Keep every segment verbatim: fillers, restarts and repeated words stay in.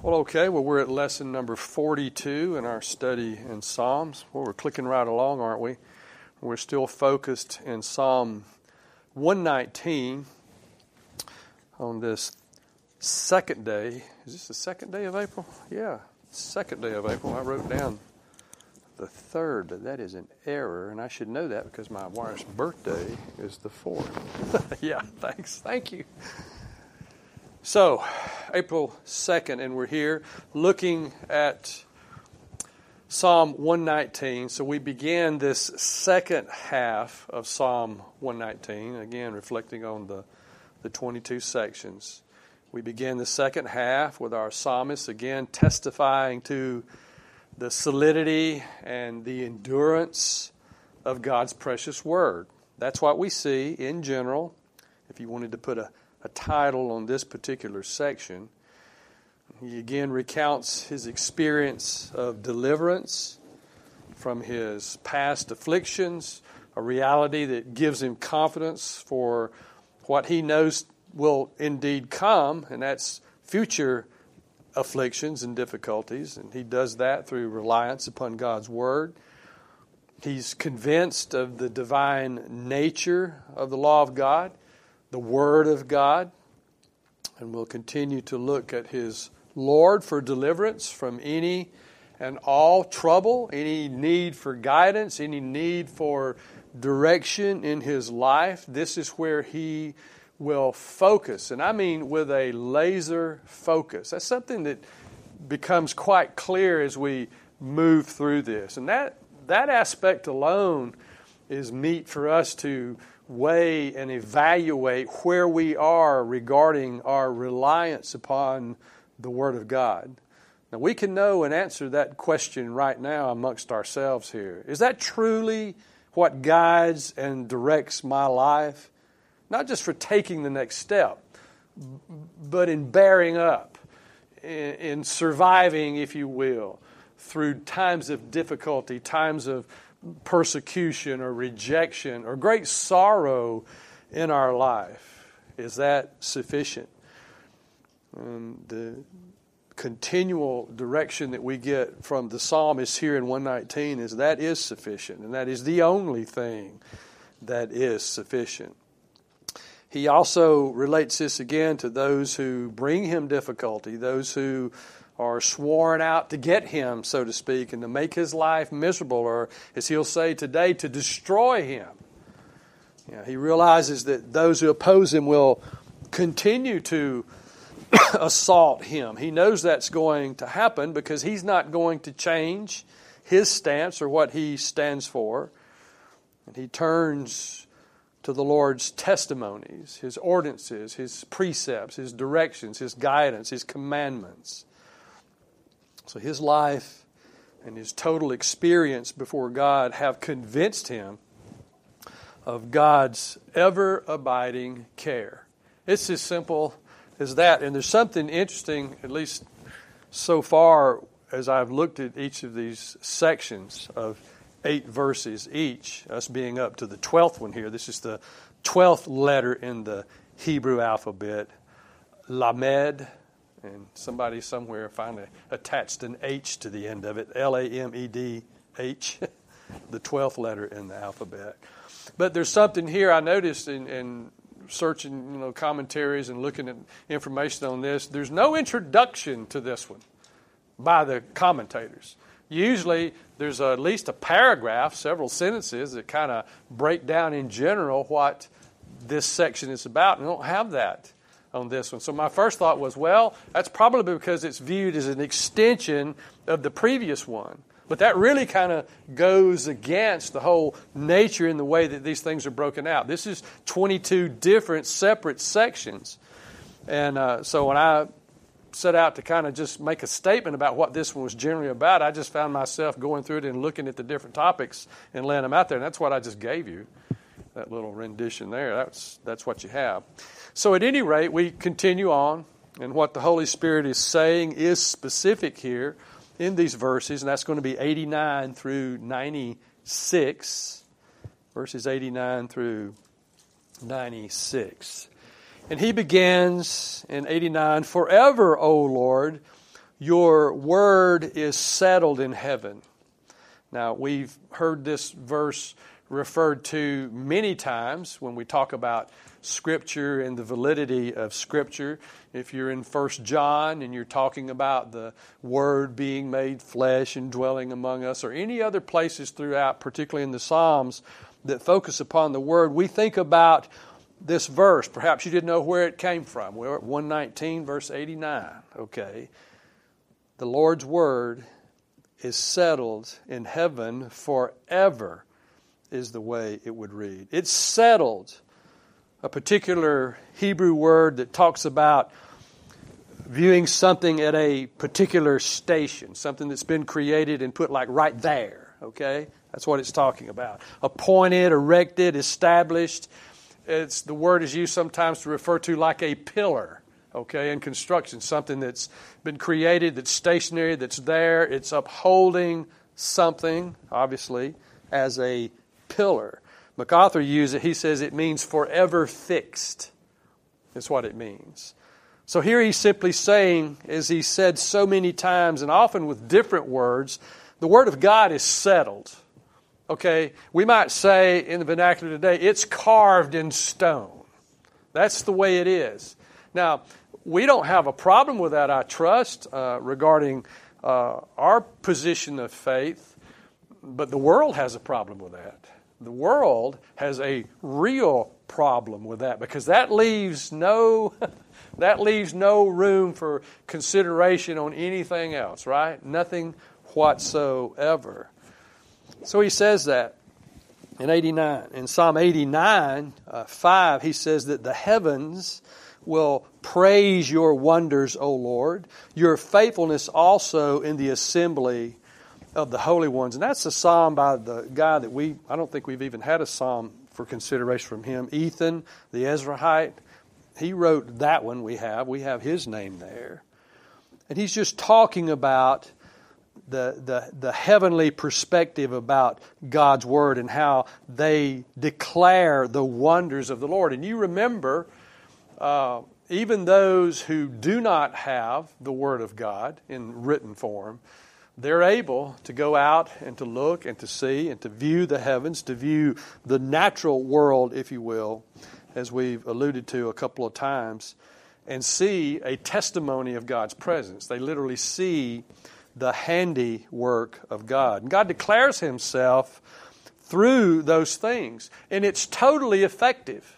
Well, okay. Well, we're at lesson number forty-two in our study in Psalms. Well, we're clicking right along, aren't we? We're still focused in Psalm one nineteen on this second day. Is this the second day of April? Yeah, second day of April. I wrote down the third, but that is an error, and I should know that because my wife's birthday is the fourth. Yeah, thanks. Thank you. So, April second, and we're here looking at Psalm one nineteen. So we began this second half of Psalm one nineteen, again reflecting on the, the twenty-two sections. We began the second half with our psalmist, again testifying to the solidity and the endurance of God's precious Word. That's what we see in general. If you wanted to put a a title on this particular section, he again recounts his experience of deliverance from his past afflictions, a reality that gives him confidence for what he knows will indeed come, and that's future afflictions and difficulties, and he does that through reliance upon God's Word. He's convinced of the divine nature of the law of God, the Word of God, and we'll continue to look at his Lord for deliverance from any and all trouble, any need for guidance, any need for direction in his life. This is where he will focus, and I mean with a laser focus. That's something that becomes quite clear as we move through this, and that, that aspect alone is meat for us to weigh and evaluate where we are regarding our reliance upon the Word of God. Now, we can know and answer that question right now amongst ourselves here. Is that truly what guides and directs my life? Not just for taking the next step, but in bearing up, in, in surviving, if you will, through times of difficulty, times of persecution or rejection or great sorrow in our life. Is that sufficient? Um, the continual direction that we get from the psalmist here in one nineteen is that is sufficient, and that is the only thing that is sufficient. He also relates this again to those who bring him difficulty, those who are sworn out to get him, so to speak, and to make his life miserable, or as he'll say today, to destroy him. You know, he realizes that those who oppose him will continue to assault him. He knows that's going to happen because he's not going to change his stance or what he stands for. And he turns to the Lord's testimonies, His ordinances, His precepts, His directions, His guidance, His commandments. So his life and his total experience before God have convinced him of God's ever-abiding care. It's as simple as that. And there's something interesting, at least so far, as I've looked at each of these sections of eight verses each, us being up to the twelfth one here. This is the twelfth letter in the Hebrew alphabet, Lamed. And somebody somewhere finally attached an H to the end of it, L A M E D H, the twelfth letter in the alphabet. But there's something here I noticed in, in searching, you know, commentaries and looking at information on this. There's no introduction to this one by the commentators. Usually there's a, at least a paragraph, several sentences that kind of break down in general what this section is about. And we don't have that on this one. So my first thought was, well, that's probably because it's viewed as an extension of the previous one. But that really kind of goes against the whole nature and the way that these things are broken out. This is twenty-two different separate sections. And uh, so when I set out to kind of just make a statement about what this one was generally about, I just found myself going through it and looking at the different topics and laying them out there. And that's what I just gave you, that little rendition there. That's that's what you have. So at any rate, we continue on, and what the Holy Spirit is saying is specific here in these verses, and that's going to be eighty-nine through ninety-six, verses eighty-nine through ninety-six. And he begins in eighty-nine, "Forever, O Lord, your word is settled in heaven. Now, we've heard this verse referred to many times when we talk about Scripture and the validity of Scripture. If you're in First John and you're talking about the Word being made flesh and dwelling among us, or any other places throughout, particularly in the Psalms, that focus upon the Word, we think about this verse. Perhaps you didn't know where it came from. We're at one nineteen, verse eighty-nine. Okay. The Lord's Word is settled in heaven forever, is the way it would read. It's settled. A particular Hebrew word that talks about viewing something at a particular station, something that's been created and put like right there, okay? That's what it's talking about. Appointed, erected, established. It's the word is used sometimes to refer to like a pillar, okay, in construction, something that's been created, that's stationary, that's there. It's upholding something, obviously, as a pillar. MacArthur used it. He says it means forever fixed. That's what it means. So here he's simply saying, as he said so many times and often with different words, the Word of God is settled. Okay, we might say in the vernacular today, it's carved in stone. That's the way it is. Now, we don't have a problem with that, I trust, uh, regarding uh, our position of faith, but the world has a problem with that. The world has a real problem with that because that leaves no that leaves no room for consideration on anything else, right? Nothing whatsoever. So he says that in eighty-nine. In Psalm eighty-nine, uh, five, he says that the heavens will praise your wonders, O Lord, your faithfulness also in the assembly of the holy ones. And that's a psalm by the guy that we, I don't think we've even had a psalm for consideration from him, Ethan, the Ezrahite. He wrote that one we have. We have his name there. And he's just talking about the, the, the heavenly perspective about God's Word and how they declare the wonders of the Lord. And you remember, uh, even those who do not have the Word of God in written form, they're able to go out and to look and to see and to view the heavens, to view the natural world, if you will, as we've alluded to a couple of times, and see a testimony of God's presence. They literally see the handiwork of God. And God declares Himself through those things. And it's totally effective.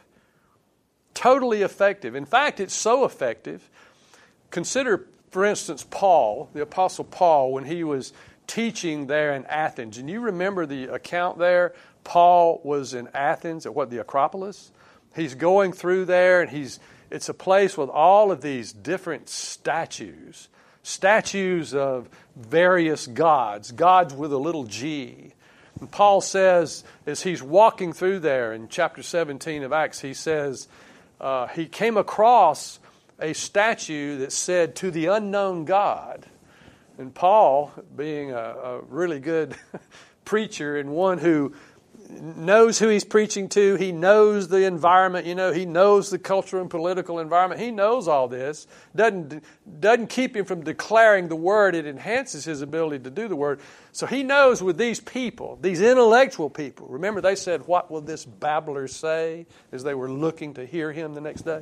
Totally effective. In fact, it's so effective. Consider, for instance, Paul, the Apostle Paul, when he was teaching there in Athens. And you remember the account there? Paul was in Athens at what, the Acropolis? He's going through there, and he's it's a place with all of these different statues. Statues of various gods, gods with a little g. And Paul says, as he's walking through there in chapter seventeen of Acts, he says uh, he came across a statue that said, "To the unknown God." And Paul, being a, a really good preacher and one who knows who he's preaching to, he knows the environment, you know, he knows the cultural and political environment, he knows all this, doesn't, doesn't keep him from declaring the Word, it enhances his ability to do the Word. So he knows with these people, these intellectual people, remember they said, "What will this babbler say?" as they were looking to hear him the next day.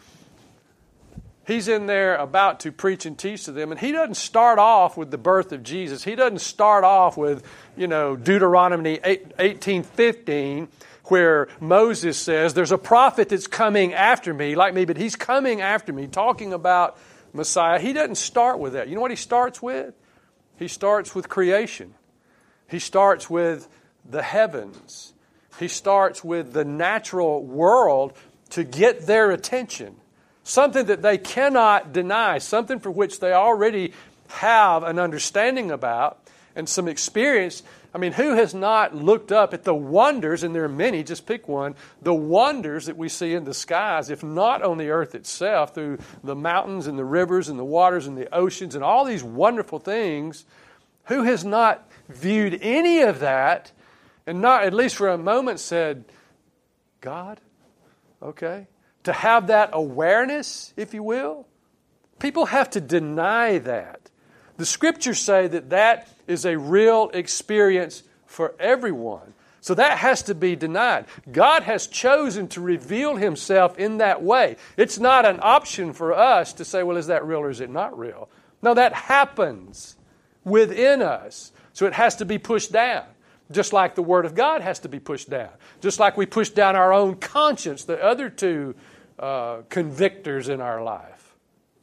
He's in there about to preach and teach to them, and he doesn't start off with the birth of Jesus. He doesn't start off with, you know, Deuteronomy eighteen fifteen, where Moses says, "There's a prophet that's coming after me, like me, but he's coming after me," talking about Messiah. He doesn't start with that. You know what he starts with? He starts with creation. He starts with the heavens. He starts with the natural world to get their attention. Something that they cannot deny, something for which they already have an understanding about and some experience. I mean, who has not looked up at the wonders, and there are many, just pick one, the wonders that we see in the skies, if not on the earth itself, through the mountains and the rivers and the waters and the oceans and all these wonderful things. Who has not viewed any of that and not, at least for a moment, said, "God, okay"? To have that awareness, if you will. People have to deny that. The Scriptures say that that is a real experience for everyone. So that has to be denied. God has chosen to reveal Himself in that way. It's not an option for us to say, well, is that real or is it not real? No, that happens within us. So it has to be pushed down. Just like the Word of God has to be pushed down. Just like we push down our own conscience, the other two uh, convictors in our life.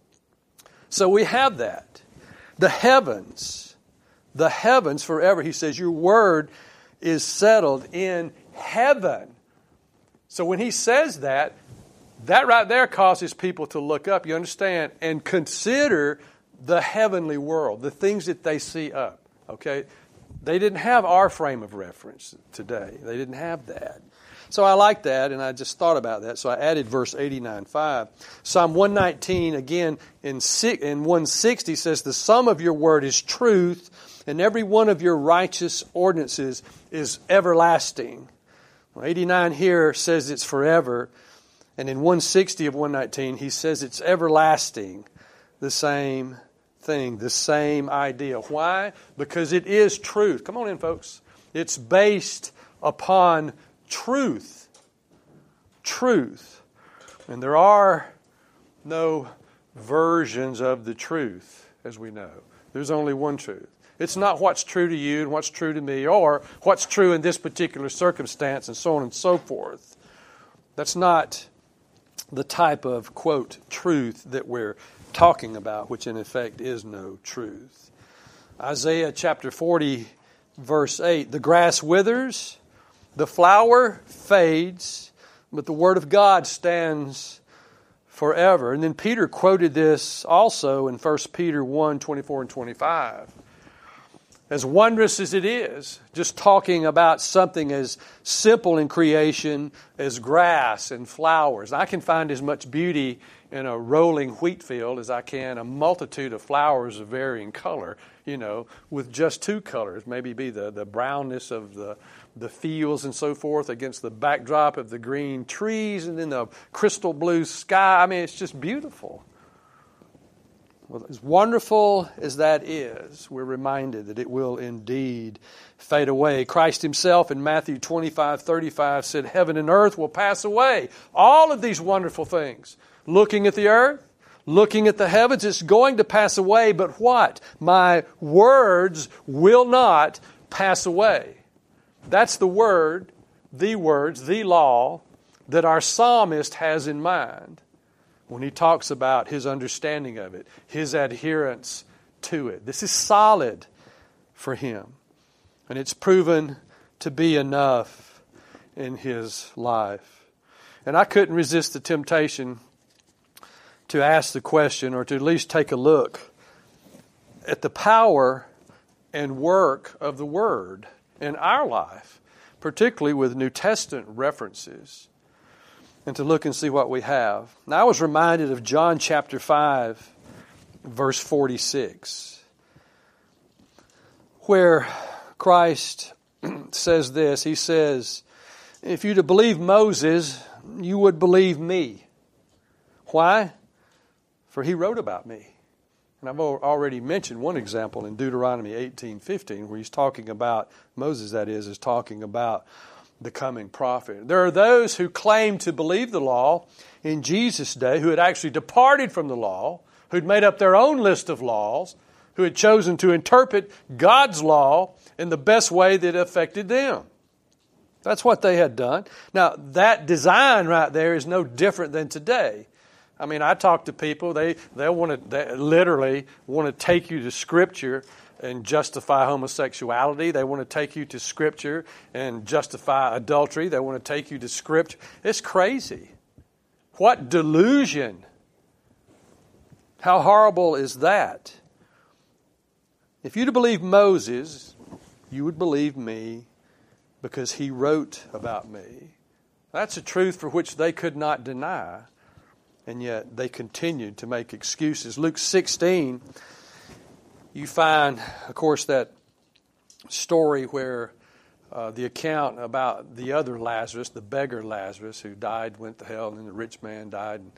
So we have that. The heavens. The heavens forever. He says, your Word is settled in heaven. So when He says that, that right there causes people to look up, you understand, and consider the heavenly world, the things that they see up. Okay? They didn't have our frame of reference today. They didn't have that. So I like that, and I just thought about that. So I added verse eighty-nine five. Psalm one nineteen, again, in in one sixty says, the sum of your word is truth, and every one of your righteous ordinances is everlasting. Well, eighty-nine here says it's forever, and in one sixty of one nineteen, he says it's everlasting. The same thing, the same idea. Why? Because it is truth. Come on in, folks. It's based upon truth. Truth. And there are no versions of the truth, as we know. There's only one truth. It's not what's true to you and what's true to me, or what's true in this particular circumstance, and so on and so forth. That's not the type of, quote, truth that we're talking about, which in effect is no truth. Isaiah chapter forty, verse eight, the grass withers, the flower fades, but the word of God stands forever. And then Peter quoted this also in First Peter one, twenty-four and twenty-five. As wondrous as it is, just talking about something as simple in creation as grass and flowers. I can find as much beauty in a rolling wheat field as I can a multitude of flowers of varying color, you know, with just two colors. Maybe be the, the brownness of the, the fields and so forth against the backdrop of the green trees and then the crystal blue sky. I mean, it's just beautiful. Well, as wonderful as that is, we're reminded that it will indeed fade away. Christ Himself in Matthew twenty-five thirty-five said, heaven and earth will pass away. All of these wonderful things. Looking at the earth, looking at the heavens, it's going to pass away. But what? My words will not pass away. That's the word, the words, the law that our psalmist has in mind when he talks about his understanding of it, his adherence to it. This is solid for him. And it's proven to be enough in his life. And I couldn't resist the temptation to ask the question, or to at least take a look at the power and work of the Word in our life, particularly with New Testament references, and to look and see what we have. Now, I was reminded of John chapter five, verse forty-six, where Christ says this. He says, if you to believe Moses, you would believe me. Why? For he wrote about me. And I've already mentioned one example in Deuteronomy eighteen fifteen, where he's talking about, Moses that is, is talking about the coming prophet. There are those who claim to believe the law in Jesus' day, who had actually departed from the law, who'd made up their own list of laws, who had chosen to interpret God's law in the best way that affected them. That's what they had done. Now, that design right there is no different than today. I mean, I talk to people, they they want to they literally want to take you to Scripture and justify homosexuality. They want to take you to Scripture and justify adultery. They want to take you to Scripture. It's crazy. What delusion. How horrible is that? If you to believe Moses, you would believe me because he wrote about me. That's a truth for which they could not deny. And yet they continued to make excuses. Luke sixteen, you find, of course, that story where uh, the account about the other Lazarus, the beggar Lazarus, who died, went to hell, and then the rich man died and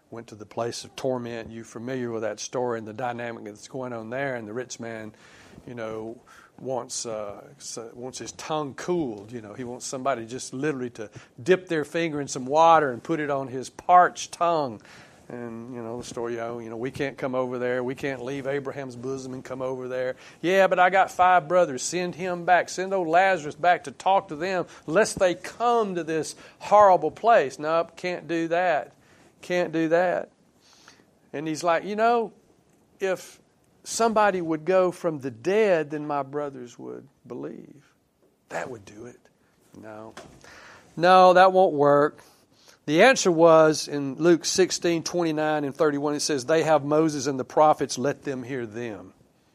went to the place of torment. You're familiar with that story and the dynamic that's going on there. And the rich man, you know, wants uh, wants his tongue cooled. You know, he wants somebody just literally to dip their finger in some water and put it on his parched tongue. And, you know, the story, oh, you know, we can't come over there. We can't leave Abraham's bosom and come over there. Yeah, but I got five brothers. Send him back. Send old Lazarus back to talk to them, lest they come to this horrible place. Nope, can't do that. Can't do that. And he's like, you know, if somebody would go from the dead, then my brothers would believe. That would do it. No. No, that won't work. The answer was in Luke sixteen, twenty-nine and thirty-one, it says, they have Moses and the prophets, let them hear them.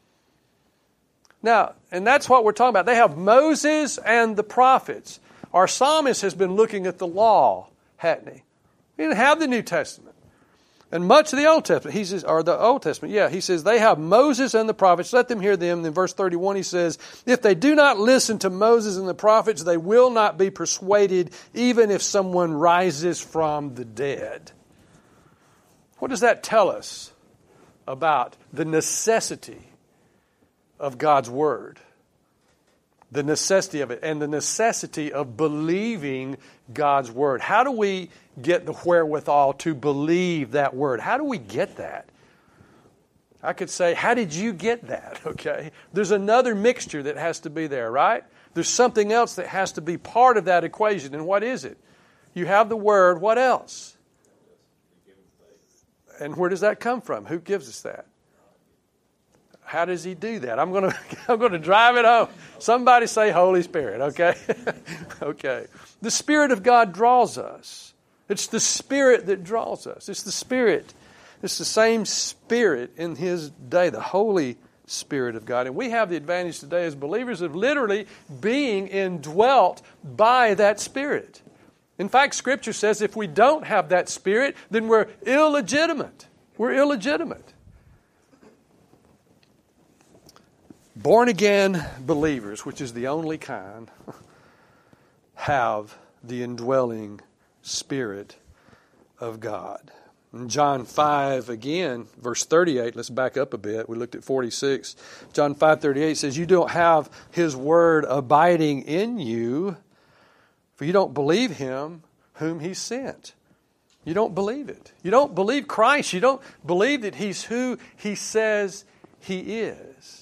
Now, and that's what we're talking about. They have Moses and the prophets. Our psalmist has been looking at the law, hadn't he? He didn't have the New Testament. And much of the Old Testament, he says, or the Old Testament, yeah, he says, they have Moses and the prophets, let them hear them. And in verse thirty-one, he says, if they do not listen to Moses and the prophets, they will not be persuaded, even if someone rises from the dead. What does that tell us about the necessity of God's Word? The necessity of it, and the necessity of believing God's Word. How do we get the wherewithal to believe that Word? How do we get that? I could say, how did you get that? Okay. There's another mixture that has to be there, right? There's something else that has to be part of that equation. And what is it? You have the Word. What else? And where does that come from? Who gives us that? How does He do that? I'm going to I'm going to drive it home. Somebody say Holy Spirit, okay? Okay. The Spirit of God draws us. It's the Spirit that draws us. It's the Spirit. It's the same Spirit in His day, the Holy Spirit of God. And we have the advantage today as believers of literally being indwelt by that Spirit. In fact, Scripture says if we don't have that Spirit, then we're illegitimate. We're illegitimate. Born-again believers, which is the only kind, have the indwelling Spirit of God. In John five, again, verse thirty-eight, let's back up a bit. We looked at forty-six. John five thirty-eight says, you don't have His Word abiding in you, for you don't believe Him whom He sent. You don't believe it. You don't believe Christ. You don't believe that He's who He says He is.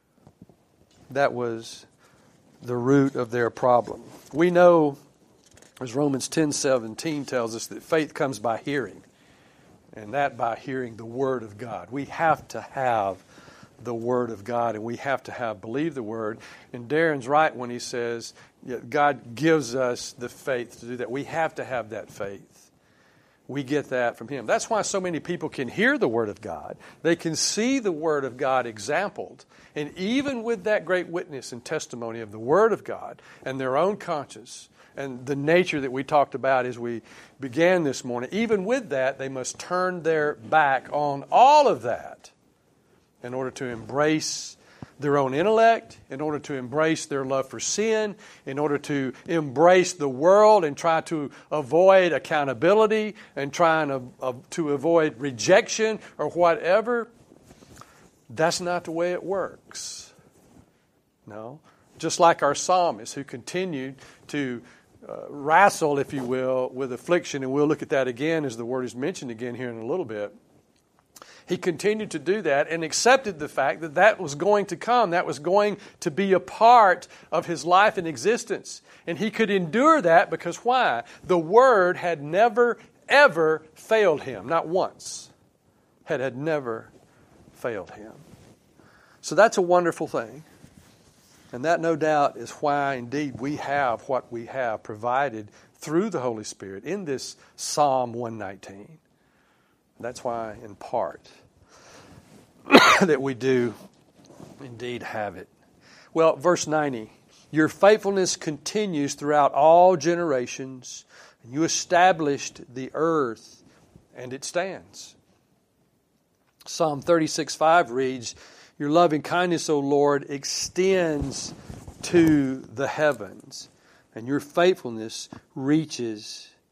That was the root of their problem. We know, as Romans ten seventeen tells us, that faith comes by hearing, and that by hearing the Word of God. We have to have the Word of God, and we have to have believe the Word. And Darren's right when he says God gives us the faith to do that. We have to have that faith. We get that from Him. That's why so many people can hear the Word of God. They can see the Word of God exampled. And even with that great witness and testimony of the Word of God and their own conscience and the nature that we talked about as we began this morning, even with that, they must turn their back on all of that in order to embrace their own intellect, in order to embrace their love for sin, in order to embrace the world and try to avoid accountability and trying to, uh, to avoid rejection or whatever. That's not the way it works. No. Just like our psalmist who continued to uh, wrestle, if you will, with affliction, and we'll look at that again as the word is mentioned again here in a little bit. He continued to do that and accepted the fact that that was going to come. That was going to be a part of his life and existence. And he could endure that because why? The Word had never, ever failed him. Not once. Had, had never failed him. So that's a wonderful thing. And that, no doubt, is why, indeed, we have what we have provided through the Holy Spirit in this Psalm one nineteen. That's why, in part, that we do indeed have it. Well, verse ninety, your faithfulness continues throughout all generations, and you established the earth, and it stands. Psalm thirty-six five reads, your loving kindness, O Lord, extends to the heavens, and your faithfulness reaches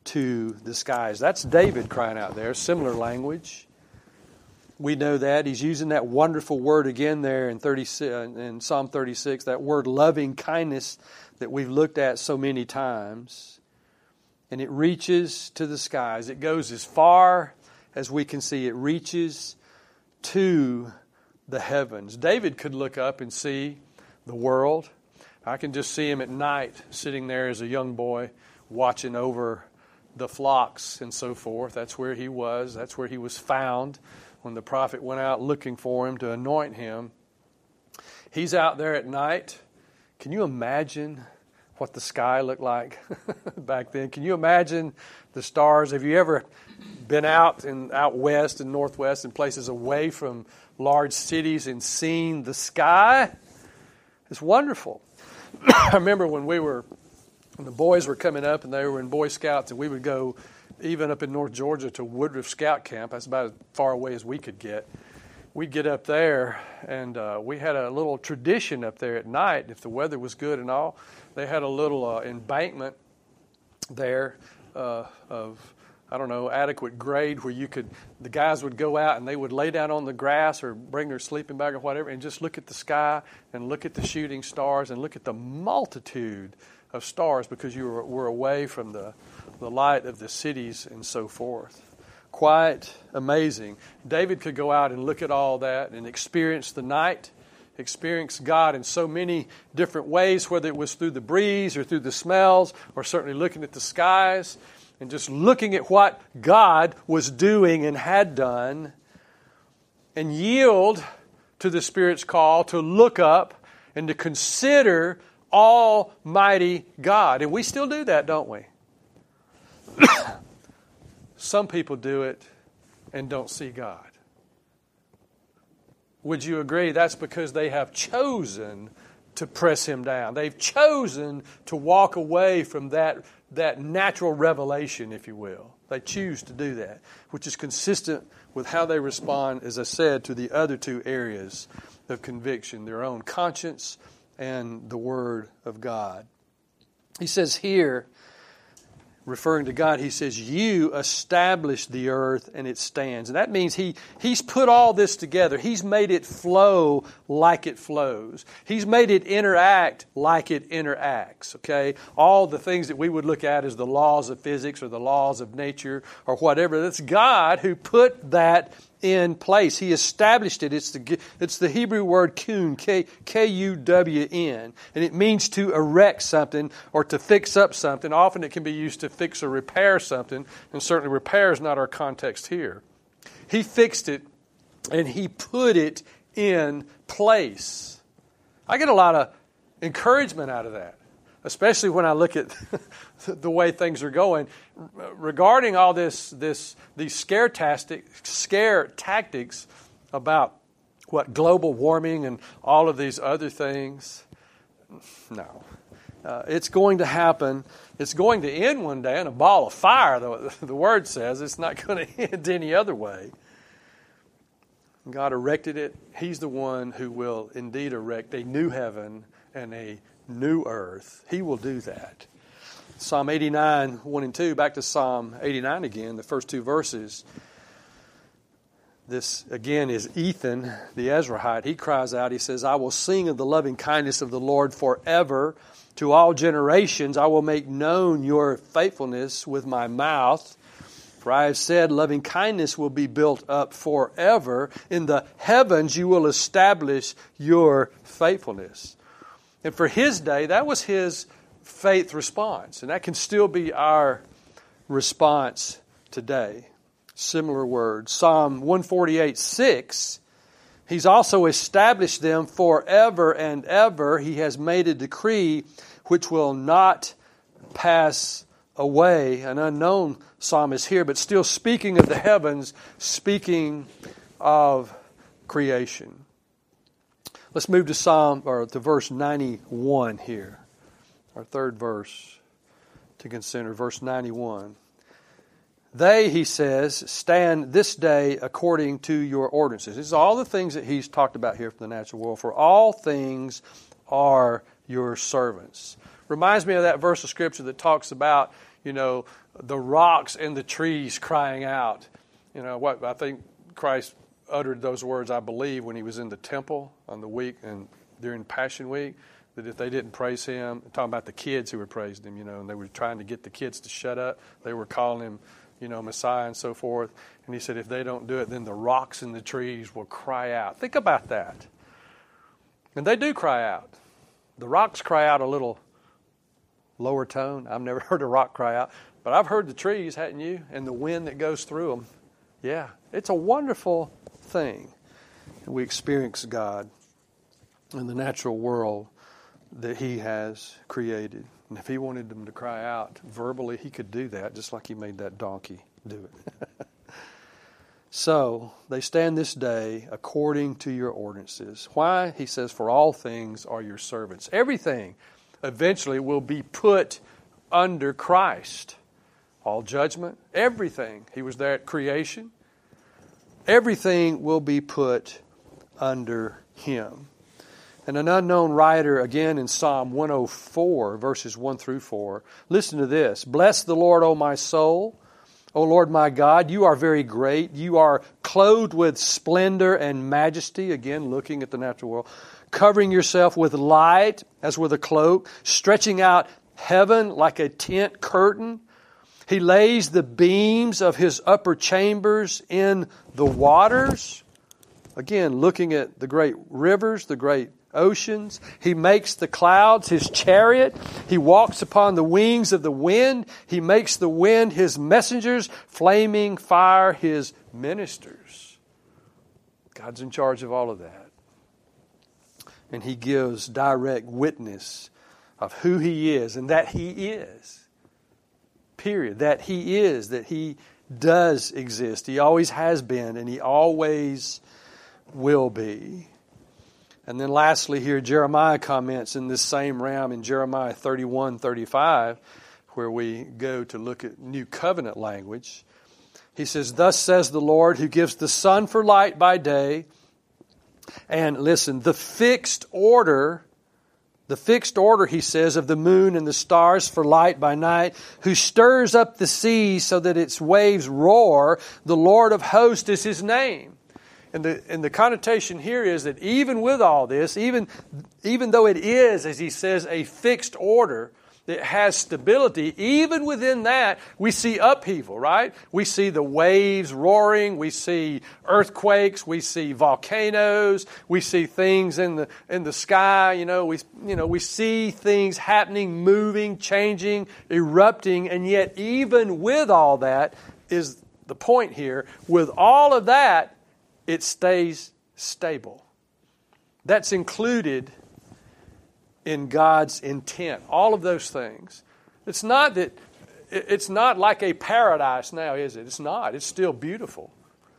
to the skies. That's David crying out there, similar language. We know that. He's using that wonderful word again there in thirty-six, in Psalm thirty-six, that word loving kindness that we've looked at so many times. And it reaches to the skies. It goes as far as we can see. It reaches to the heavens. David could look up and see the world. I can just see him at night sitting there as a young boy watching over the flocks and so forth. That's where he was. That's where he was found when the prophet went out looking for him to anoint him. He's out there at night. Can you imagine what the sky looked like back then? Can you imagine the stars? Have you ever been out in out west and northwest and places away from large cities and seen the sky? It's wonderful. I remember when we were When the boys were coming up and they were in Boy Scouts, and we would go even up in North Georgia to Woodruff Scout Camp. That's about as far away as we could get. We'd get up there, and uh, we had a little tradition up there at night. If the weather was good and all, they had a little uh, embankment there uh, of, I don't know, adequate grade where you could, the guys would go out and they would lay down on the grass or bring their sleeping bag or whatever and just look at the sky and look at the shooting stars and look at the multitude of stars because you were, were away from the, the light of the cities and so forth. Quite amazing. David could go out and look at all that and experience the night, experience God in so many different ways, whether it was through the breeze or through the smells or certainly looking at the skies and just looking at what God was doing and had done, and yield to the Spirit's call to look up and to consider Almighty God. And we still do that, don't we? Some people do it and don't see God. Would you agree? That's because they have chosen to press Him down. They've chosen to walk away from that, that natural revelation, if you will. They choose to do that, which is consistent with how they respond, as I said, to the other two areas of conviction, their own conscience and the Word of God. He says here, referring to God, He says, you established the earth and it stands. And that means he, He's put all this together. He's made it flow like it flows. He's made it interact like it interacts. Okay? All the things that we would look at as the laws of physics or the laws of nature or whatever, that's God who put that in place. He established it. It's the it's the Hebrew word kun, K U W N, and it means to erect something or to fix up something. Often it can be used to fix or repair something, and certainly repair is not our context here. He fixed it, and He put it in place. I get a lot of encouragement out of that, especially when I look at the way things are going. Regarding all this, this these scare, tastic, scare tactics about what global warming and all of these other things, no. Uh, it's going to happen. It's going to end one day in a ball of fire, the, the Word says. It's not going to end any other way. God erected it. He's the one who will indeed erect a new heaven and a new earth. He will do that. Psalm eighty-nine, one and two, back to Psalm eighty-nine again, the first two verses. This, again, is Ethan, the Ezrahite. He cries out, he says, I will sing of the loving kindness of the Lord forever. To all generations I will make known your faithfulness with my mouth. For I have said, loving kindness will be built up forever. In the heavens you will establish your faithfulness. And for his day, that was his faith response. And that can still be our response today. Similar words. Psalm one forty-eight, six. He's also established them forever and ever. He has made a decree which will not pass away. An unknown psalmist here, but still speaking of the heavens, speaking of creation. Let's move to Psalm or to verse ninety-one here. Our third verse to consider, verse ninety-one. They, he says, stand this day according to your ordinances. These are all the things that he's talked about here from the natural world. For all things are your servants. Reminds me of that verse of Scripture that talks about, you know, the rocks and the trees crying out. You know, what I think Christ uttered those words, I believe, when he was in the temple on the week and during Passion Week, that if they didn't praise him, talking about the kids who were praising him, you know, and they were trying to get the kids to shut up. They were calling him, you know, Messiah and so forth. And he said, if they don't do it, then the rocks and the trees will cry out. Think about that. And they do cry out. The rocks cry out a little lower tone. I've never heard a rock cry out, but I've heard the trees, hadn't you? And the wind that goes through them. Yeah, it's a wonderful thing. And we experience God in the natural world that he has created. And if he wanted them to cry out verbally, he could do that, just like he made that donkey do it. So, they stand this day according to your ordinances. Why? He says, for all things are your servants. Everything eventually will be put under Christ. All judgment, everything. He was there at creation. Everything will be put under him. And an unknown writer, again in Psalm one oh four, verses one through four, listen to this. Bless the Lord, O my soul. O Lord my God, you are very great. You are clothed with splendor and majesty, again looking at the natural world, covering yourself with light as with a cloak, stretching out heaven like a tent curtain. He lays the beams of his upper chambers in the waters. Again, looking at the great rivers, the great oceans. He makes the clouds his chariot. He walks upon the wings of the wind. He makes the wind his messengers, flaming fire his ministers. God's in charge of all of that. And he gives direct witness of who he is and that he is. Period. That he is, that he does exist. He always has been and he always will be. And then lastly here, Jeremiah comments in this same realm in Jeremiah thirty-one thirty-five, where we go to look at new covenant language. He says, thus says the Lord, who gives the sun for light by day, and listen, the fixed order, the fixed order, he says, of the moon and the stars for light by night, who stirs up the sea so that its waves roar. The Lord of hosts is his name. And the, and the connotation here is that even with all this, even, even though it is, as he says, a fixed order that has stability, even within that, we see upheaval, right? We see the waves roaring, we see earthquakes, we see volcanoes, we see things in the in the sky, you know, we you know, we see things happening, moving, changing, erupting, and yet even with all that is the point here, with all of that, it stays stable. That's included in God's intent. All of those things. It's not that it's not like a paradise now, is it? It's not. It's still beautiful.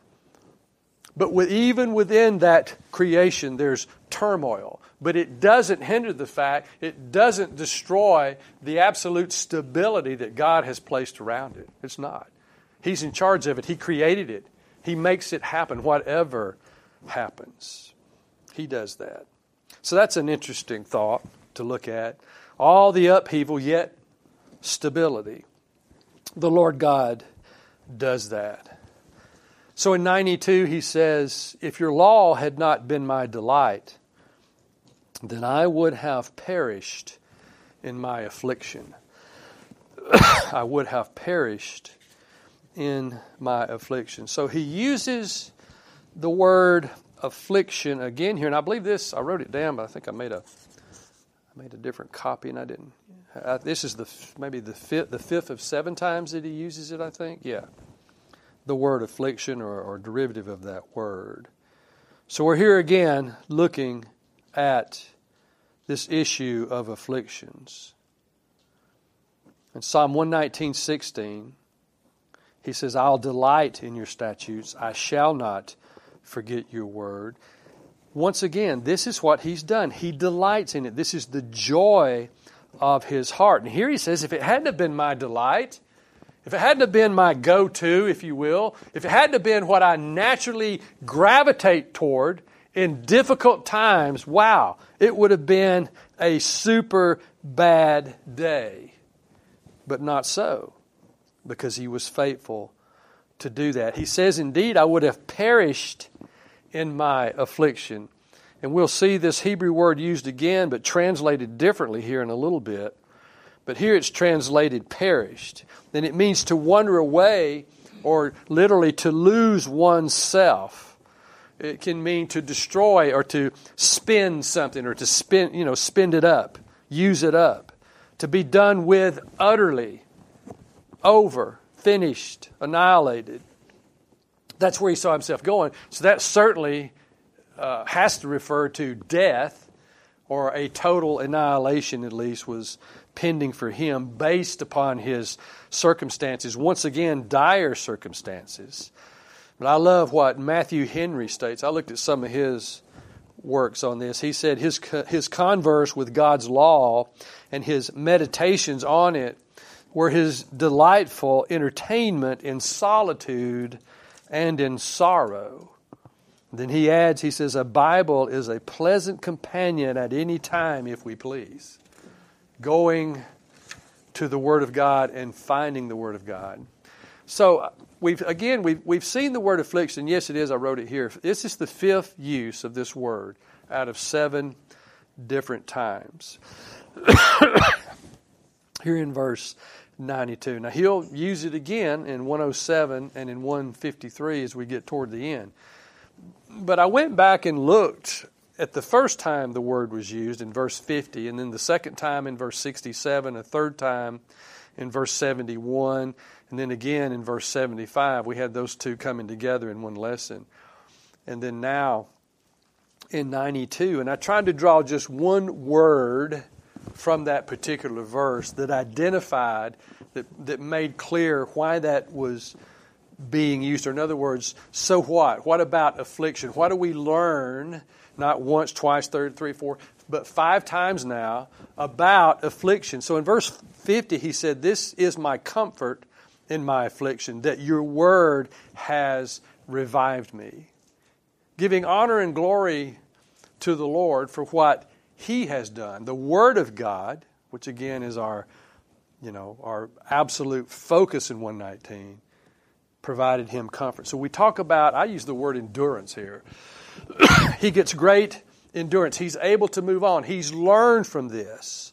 But with, even within that creation, there's turmoil. But it doesn't hinder the fact, it doesn't destroy the absolute stability that God has placed around it. It's not. He's in charge of it. He created it. He makes it happen, whatever happens. He does that. So that's an interesting thought to look at. All the upheaval, yet stability. The Lord God does that. So in ninety-two, he says, if your law had not been my delight, then I would have perished in my affliction. I would have perished in my affliction. So he uses the word affliction again here, and I believe this, I wrote it down, but I think I made a I made a different copy and I didn't. Uh, this is the maybe the fifth, the fifth of seven times that he uses it, I think. Yeah. The word affliction or, or derivative of that word. So we're here again looking at this issue of afflictions. In Psalm one nineteen sixteen, he says, I'll delight in your statutes. I shall not forget your word. Once again, this is what he's done. He delights in it. This is the joy of his heart. And here he says, if it hadn't have been my delight, if it hadn't have been my go-to, if you will, if it hadn't have been what I naturally gravitate toward in difficult times, wow, it would have been a super bad day. But not so. because he was faithful to do that. He says, indeed, I would have perished in my affliction. And we'll see this Hebrew word used again, but translated differently here in a little bit. But here it's translated perished. And it means to wander away, or literally to lose oneself. It can mean to destroy or to spend something, or to spend, you know, spend it up, use it up. To be done with utterly, over, finished, annihilated. That's where he saw himself going. So that certainly uh, has to refer to death, or a total annihilation at least was pending for him based upon his circumstances. Once again, dire circumstances. But I love what Matthew Henry states. I looked at some of his works on this. He said his his converse with God's law and his meditations on it were his delightful entertainment in solitude and in sorrow. Then he adds, he says, a Bible is a pleasant companion at any time if we please. Going to the Word of God and finding the Word of God. So we've again we've we've seen the word affliction. Yes, it is. I wrote it here. This is the fifth use of this word out of seven different times. Here in verse ninety-two. Now he'll use it again in one oh seven and in one fifty-three as we get toward the end. But I went back and looked at the first time the word was used in verse fifty, and then the second time in verse sixty-seven, a third time in verse seventy-one, and then again in verse seventy-five. We had those two coming together in one lesson. And then now in ninety-two. And I tried to draw just one word from that particular verse that identified, that, that made clear why that was being used. Or in other words, so what? What about affliction? What do we learn, not once, twice, third, three, four, but five times now, about affliction? So in verse fifty, he said, this is my comfort in my affliction, that your word has revived me. Giving honor and glory to the Lord for what He has done. The Word of God, which again is our, you know, our absolute focus in one nineteen, provided him comfort. So we talk about, I use the word endurance here. He gets great endurance. He's able to move on. He's learned from this.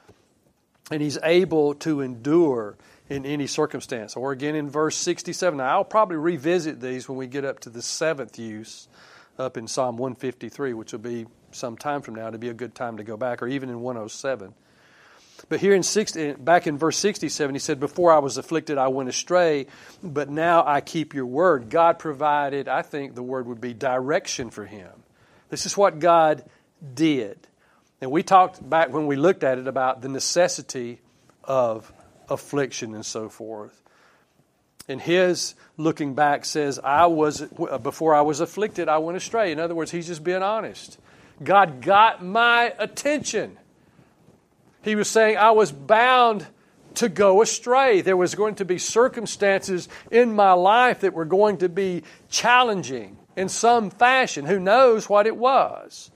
And he's able to endure in any circumstance. Or again in verse sixty-seven. Now I'll probably revisit these when we get up to the seventh use up in Psalm one fifty-three, which will be some time from now. It'll be a good time to go back, or even in one oh seven. But here in sixty, back in verse sixty-seven, he said, before I was afflicted, I went astray, but now I keep your word. God provided, I think the word would be direction for him. This is what God did. And we talked back when we looked at it about the necessity of affliction and so forth. And his looking back says, I was before I was afflicted, I went astray. In other words, he's just being honest. God got my attention. He was saying, I was bound to go astray. There was going to be circumstances in my life that were going to be challenging in some fashion. Who knows what it was?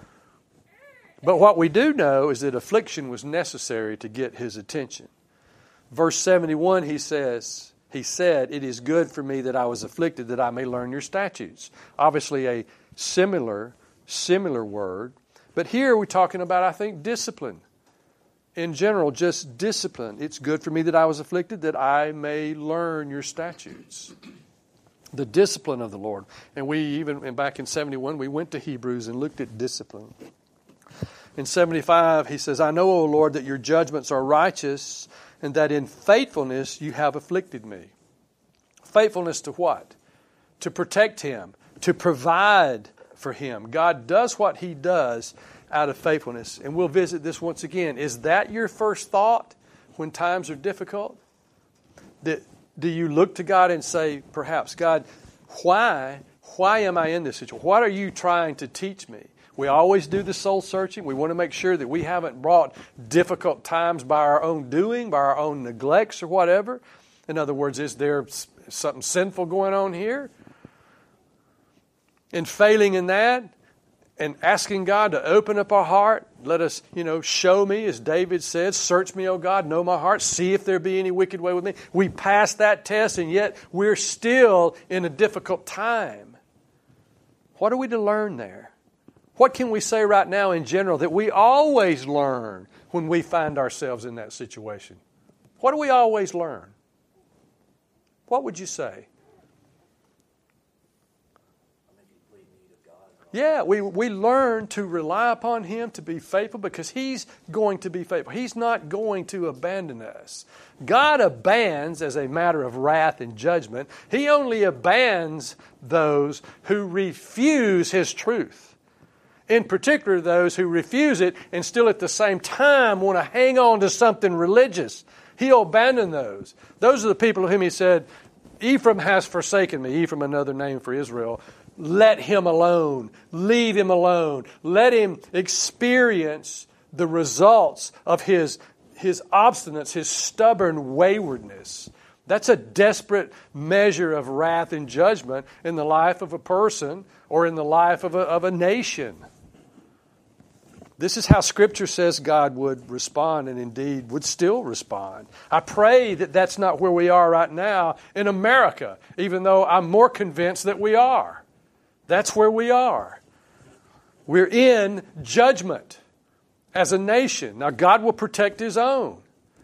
But what we do know is that affliction was necessary to get his attention. Verse seventy-one, he says, He said, it is good for me that I was afflicted, that I may learn your statutes. Obviously a similar, similar word. But here we're talking about, I think, discipline. In general, just discipline. It's good for me that I was afflicted, that I may learn your statutes. The discipline of the Lord. And we even, and back in seventy-one, we went to Hebrews and looked at discipline. In seventy-five, he says, I know, O Lord, that your judgments are righteous, and that in faithfulness you have afflicted me. Faithfulness to what? To protect him, to provide for him. God does what he does out of faithfulness. And we'll visit this once again. Is that your first thought when times are difficult? That, do you look to God and say, perhaps, God, why, why am I in this situation? What are you trying to teach me? We always do the soul searching. We want to make sure that we haven't brought difficult times by our own doing, by our own neglects or whatever. In other words, is there something sinful going on here? And failing in that, and asking God to open up our heart. Let us, you know, show me, as David said, search me, O God, know my heart, see if there be any wicked way with me. We passed that test, and yet we're still in a difficult time. What are we to learn there? What can we say right now in general that we always learn when we find ourselves in that situation? What do we always learn? What would you say? Yeah, we, we learn to rely upon Him, to be faithful, because He's going to be faithful. He's not going to abandon us. God abandons as a matter of wrath and judgment. He only abandons those who refuse His truth. In particular, those who refuse it and still at the same time want to hang on to something religious. He'll abandon those. Those are the people of whom He said, Ephraim has forsaken me. Ephraim, another name for Israel. Let him alone. Leave him alone. Let him experience the results of his, his obstinance, his stubborn waywardness. That's a desperate measure of wrath and judgment in the life of a person or in the life of a, of a nation. This is how Scripture says God would respond, and indeed would still respond. I pray that that's not where we are right now in America, even though I'm more convinced that we are. That's where we are. We're in judgment as a nation. Now, God will protect His own.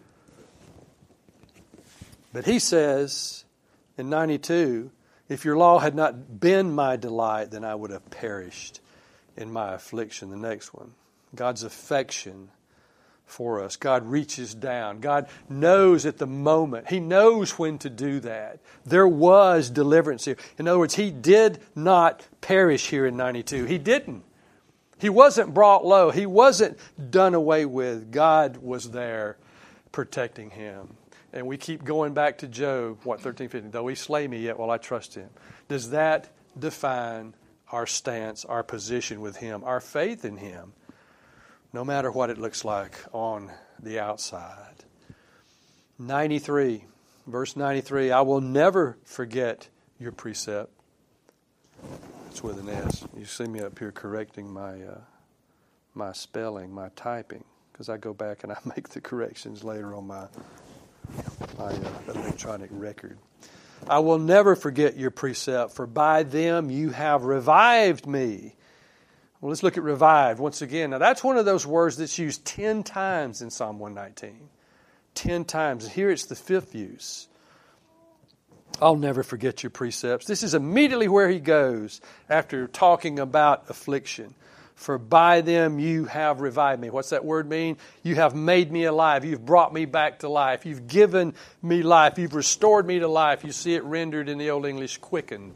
But He says in ninety-two, if your law had not been my delight, then I would have perished in my affliction. The next one, God's affection for us. God reaches down. God knows at the moment. He knows when to do that. There was deliverance here. In other words, He did not perish here in ninety-two. He didn't. He wasn't brought low. He wasn't done away with. God was there protecting him. And we keep going back to Job, what, thirteen fifteen. Though He slay me, yet will I trust Him. Does that define our stance, our position with Him, our faith in Him? No matter what it looks like on the outside. ninety-three, verse ninety-three, I will never forget your precept. It's with an S. You see me up here correcting my uh, my spelling, my typing, because I go back and I make the corrections later on my, my uh, electronic record. I will never forget your precept, for by them you have revived me. Well, let's look at revived once again. Now, that's one of those words that's used ten times in Psalm one nineteen. Ten times. Here it's the fifth use. I'll never forget your precepts. This is immediately where he goes after talking about affliction. For by them you have revived me. What's that word mean? You have made me alive. You've brought me back to life. You've given me life. You've restored me to life. You see it rendered in the Old English, quickened.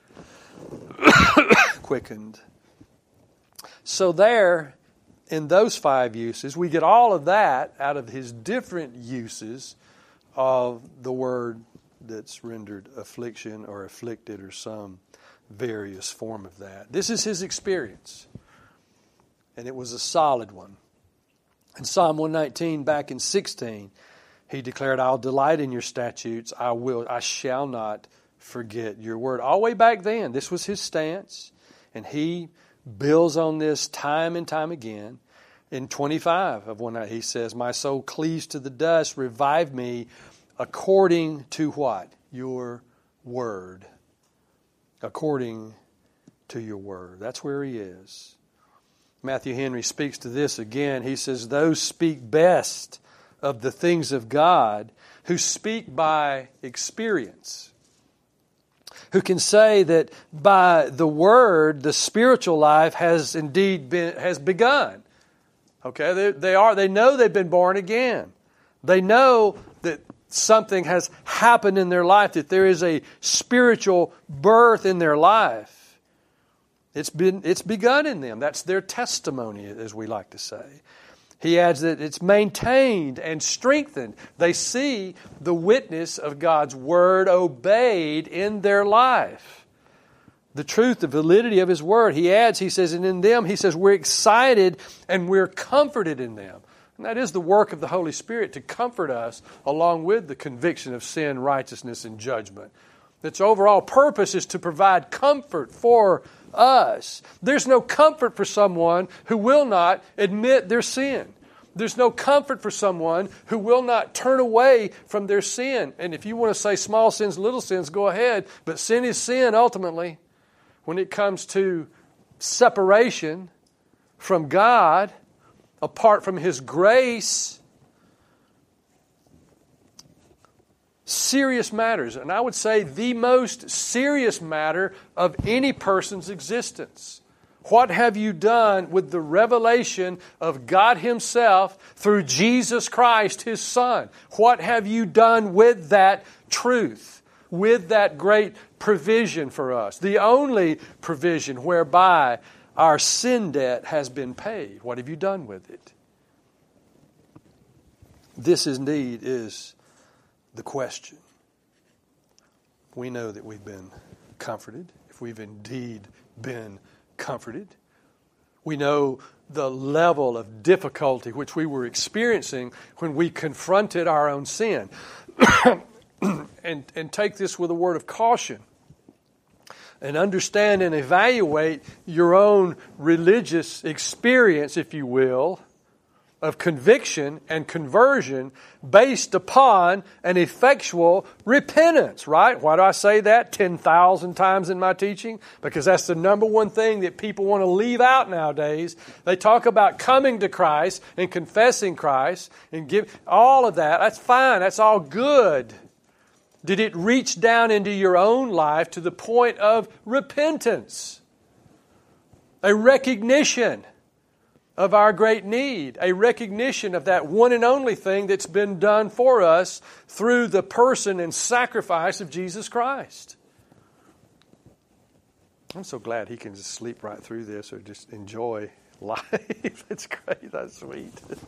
Quickened. So there, in those five uses, we get all of that out of his different uses of the word that's rendered affliction or afflicted or some various form of that. This is his experience, and it was a solid one. In Psalm one nineteen, back in sixteen, he declared, I'll delight in your statutes. I will, I shall not forget your word. All the way back then, this was his stance, and he builds on this time and time again. In twenty-five of one night, he says, my soul cleaves to the dust, revive me according to what? Your word. According to your word. That's where he is. Matthew Henry speaks to this again. He says, those speak best of the things of God who speak by experience, who can say that by the Word, the spiritual life has indeed been has begun. Okay, they, they are. They know they've been born again. They know that something has happened in their life, that there is a spiritual birth in their life. It's been it's begun in them. That's their testimony, as we like to say. He adds that it's maintained and strengthened. They see the witness of God's Word obeyed in their life. The truth, the validity of His Word. He adds, he says, and in them, he says, we're excited and we're comforted in them. And that is the work of the Holy Spirit, to comfort us along with the conviction of sin, righteousness, and judgment. Its overall purpose is to provide comfort for us. There's no comfort for someone who will not admit their sin. There's no comfort for someone who will not turn away from their sin. And if you want to say small sins, little sins, go ahead. But sin is sin ultimately. When it comes to separation from God, apart from His grace, serious matters. And I would say the most serious matter of any person's existence. What have you done with the revelation of God Himself through Jesus Christ, His Son? What have you done with that truth, with that great provision for us? The only provision whereby our sin debt has been paid. What have you done with it? This indeed is the question. We know that we've been comforted, if we've indeed been comforted. We know the level of difficulty which we were experiencing when we confronted our own sin. and, and take this with a word of caution. And understand and evaluate your own religious experience, if you will, of conviction and conversion based upon an effectual repentance, right? Why do I say that ten thousand times in my teaching? Because that's the number one thing that people want to leave out nowadays. They talk about coming to Christ and confessing Christ and give all of that. That's fine. That's all good. Did it reach down into your own life to the point of repentance? A recognition of our great need, a recognition of that one and only thing that's been done for us through the person and sacrifice of Jesus Christ. I'm so glad he can just sleep right through this or just enjoy life. It's great. That's sweet.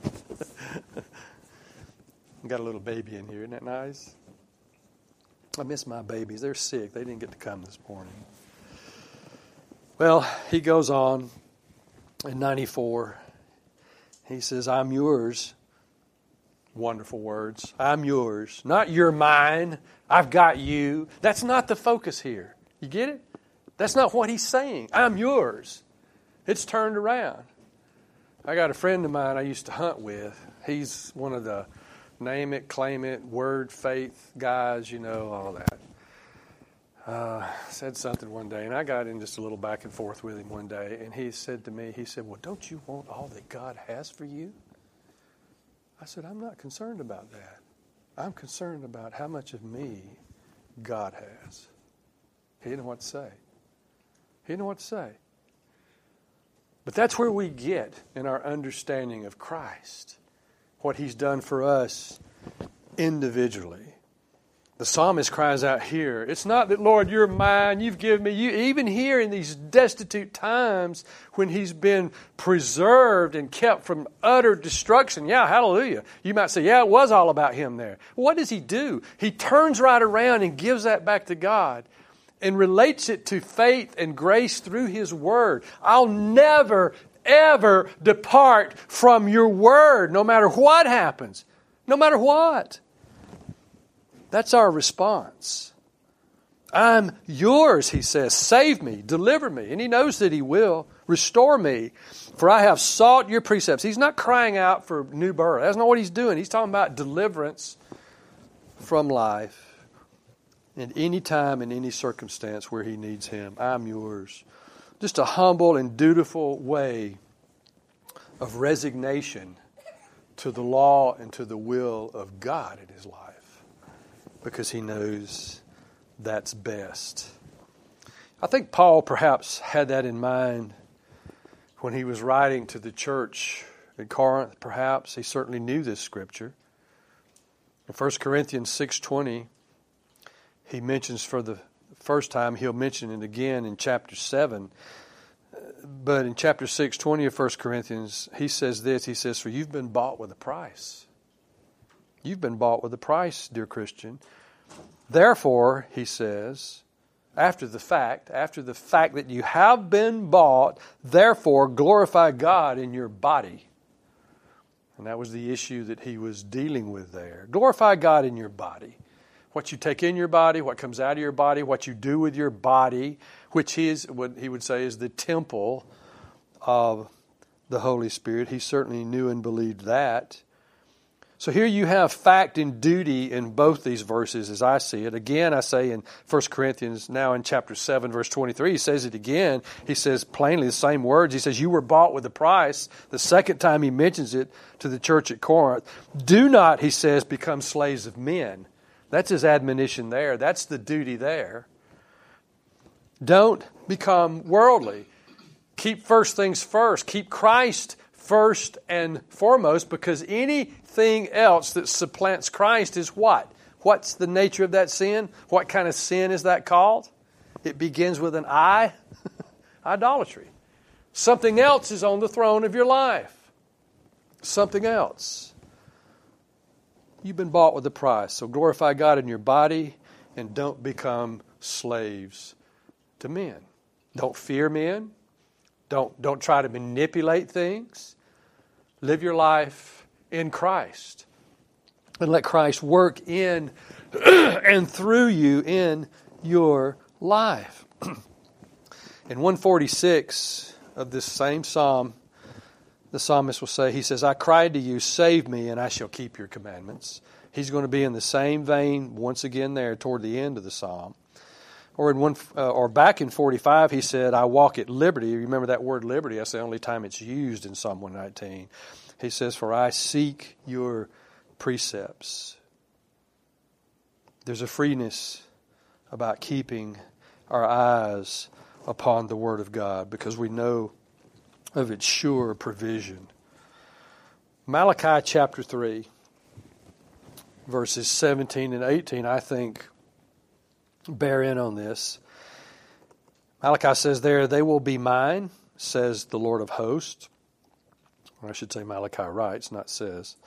Got a little baby in here. Isn't that nice? I miss my babies. They're sick. They didn't get to come this morning. Well, he goes on. In ninety-four, he says, I'm yours. Wonderful words. I'm yours. Not you're mine. I've got you. That's not the focus here. You get it? That's not what he's saying. I'm yours. It's turned around. I got a friend of mine I used to hunt with. He's one of the name it, claim it, word, faith guys, you know, all that. Uh, said something one day, and I got in just a little back and forth with him one day, and he said to me, he said, well, don't you want all that God has for you? I said, I'm not concerned about that. I'm concerned about how much of me God has. He didn't know what to say. He didn't know what to say. But that's where we get in our understanding of Christ, what He's done for us individually. The psalmist cries out here, it's not that, Lord, you're mine, you've given me. You, even here in these destitute times when he's been preserved and kept from utter destruction. Yeah, hallelujah. You might say, yeah, it was all about him there. What does he do? He turns right around and gives that back to God and relates it to faith and grace through His Word. I'll never, ever depart from your Word, no matter what happens, no matter what. That's our response. I'm yours, he says. Save me, deliver me. And he knows that he will. Restore me, for I have sought your precepts. He's not crying out for new birth. That's not what he's doing. He's talking about deliverance from life in any time, in any circumstance where he needs him. I'm yours. Just a humble and dutiful way of resignation to the law and to the will of God in his life. Because he knows that's best. I think Paul perhaps had that in mind when he was writing to the church in Corinth, perhaps. He certainly knew this scripture. In First Corinthians six twenty, he mentions for the first time, he'll mention it again in chapter seven. But in chapter six twenty of First Corinthians, he says this, he says, for you've been bought with a price. You've been bought with a price, dear Christian. Therefore, he says, after the fact, after the fact that you have been bought, therefore glorify God in your body. And that was the issue that he was dealing with there. Glorify God in your body. What you take in your body, what comes out of your body, what you do with your body, which is what he would say is the temple of the Holy Spirit. He certainly knew and believed that. So here you have fact and duty in both these verses as I see it. Again, I say in First Corinthians, now in chapter seven, verse twenty-three, he says it again. He says plainly the same words. He says, you were bought with a price. The second time he mentions it to the church at Corinth. Do not, he says, become slaves of men. That's his admonition there. That's the duty there. Don't become worldly. Keep first things first. Keep Christ first and foremost, because anything else that supplants Christ is what? What's the nature of that sin? What kind of sin is that called? It begins with an I. Idolatry. Something else is on the throne of your life. Something else. You've been bought with a price. So glorify God in your body and don't become slaves to men. Don't fear men. Don't, don't try to manipulate things. Live your life in Christ. And let Christ work in and through you in your life. In one forty-six of this same psalm, the psalmist will say, he says, I cried to you, save me, and I shall keep your commandments. He's going to be in the same vein once again there toward the end of the psalm. Or in one, uh, or back in forty-five, he said, I walk at liberty. You remember that word liberty? That's the only time it's used in Psalm one nineteen. He says, for I seek your precepts. There's a freeness about keeping our eyes upon the Word of God because we know of its sure provision. Malachi chapter three, verses seventeen and eighteen, I think, bear in on this. Malachi says there, they will be mine, says the Lord of hosts. Or I should say Malachi writes, not says.